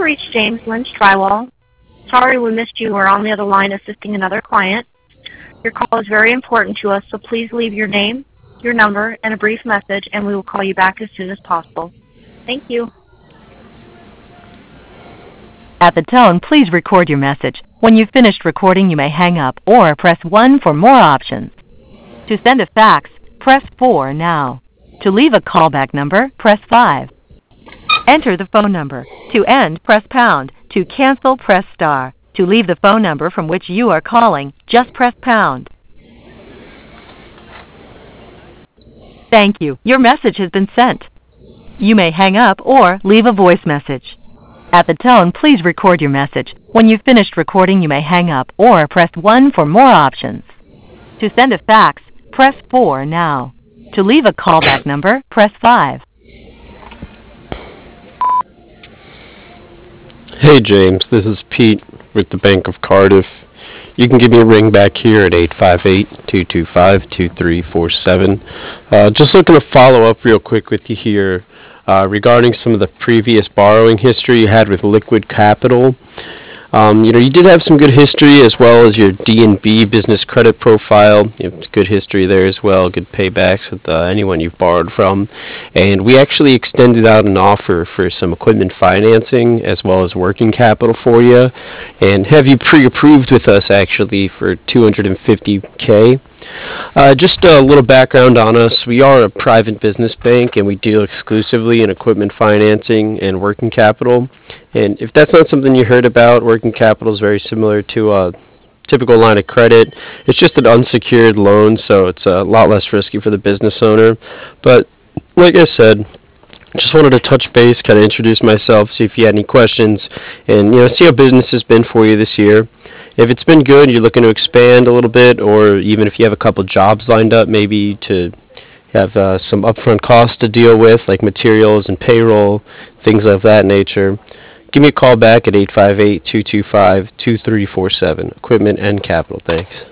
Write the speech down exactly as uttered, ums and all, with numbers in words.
reached James Lynch Drywall. Sorry we missed you. We're on the other line assisting another client. Your call is very important to us, so please leave your name, your number, and a brief message, and we will call you back as soon as possible. Thank you. At the tone, please record your message. When you've finished recording, you may hang up or press one for more options. To send a fax, press four now. To leave a callback number, press five. Enter the phone number. To end, press pound. To cancel, press star. To leave the phone number from which you are calling, just press pound. Thank you. Your message has been sent. You may hang up or leave a voice message. At the tone, please record your message. When you've finished recording, you may hang up or press one for more options. To send a fax, press four now. To leave a callback number, press five. Hey James, this is Pete with the Bank of Cardiff. You can give me a ring back here at eight five eight, two two five, two three four seven. Uh, just looking to follow up real quick with you here uh, regarding some of the previous borrowing history you had with Liquid Capital. Um, you know, you did have some good history as well as your D and B business credit profile. You have good history there as well, good paybacks with uh, anyone you've borrowed from. And we actually extended out an offer for some equipment financing as well as working capital for you, and have you pre-approved with us actually for two hundred fifty K. Uh, just a little background on us. We are a private business bank, and we deal exclusively in equipment financing and working capital. And if that's not something you heard about, working capital is very similar to a typical line of credit. It's just an unsecured loan, so it's a lot less risky for the business owner. But like I said, just wanted to touch base, kind of introduce myself, see if you had any questions, and you know, see how business has been for you this year. If it's been good, you're looking to expand a little bit, or even if you have a couple jobs lined up, maybe to have uh, some upfront costs to deal with, like materials and payroll, things of that nature, give me a call back at eight five eight, two two five, two three four seven, Equipment and Capital. Thanks.